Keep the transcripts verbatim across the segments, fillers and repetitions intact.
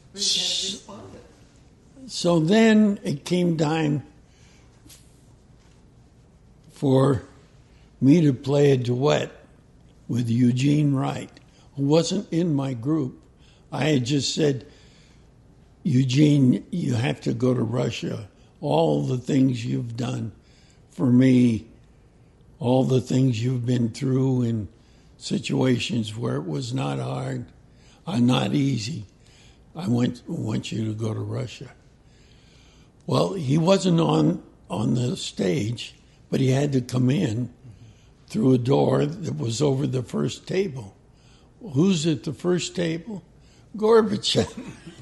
We can't respond. So then it came time for me to play a duet with Eugene Wright, who wasn't in my group. I had just said, Eugene, you have to go to Russia. All the things you've done for me, all the things you've been through in situations where it was not hard, uh, not easy. I want, want you to go to Russia. Well, he wasn't on, on the stage, but he had to come in through a door that was over the first table. Who's at the first table? Gorbachev.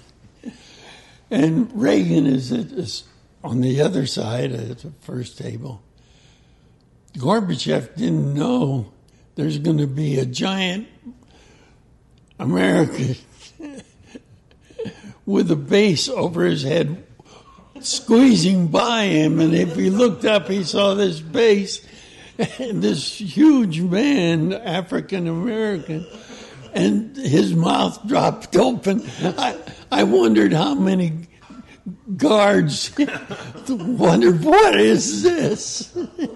And Reagan is, at, is on the other side at the first table. Gorbachev didn't know there's going to be a giant American with a base over his head squeezing by him, and if he looked up, he saw this base and this huge man, African American, and his mouth dropped open. I, I wondered how many guards wondered, what is this?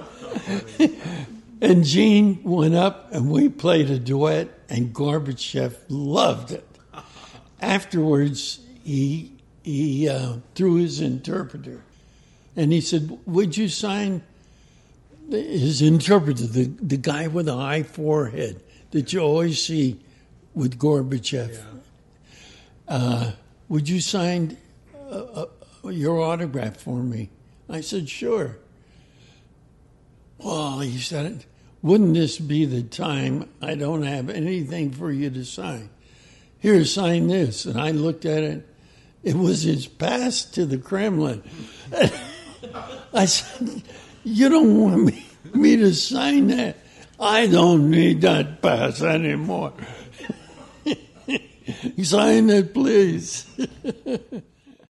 And Gene went up and we played a duet, and Gorbachev loved it. Afterwards, he he uh, threw his interpreter, and he said, would you sign his interpreter, the, the guy with the high forehead that you always see with Gorbachev? Yeah. Uh, would you sign uh, uh, your autograph for me? I said, sure. Well, he said, wouldn't this be the time? I don't have anything for you to sign. Here, sign this. And I looked at it. It was his pass to the Kremlin. I said, you don't want me, me to sign that? I don't need that pass anymore. Sign it, please.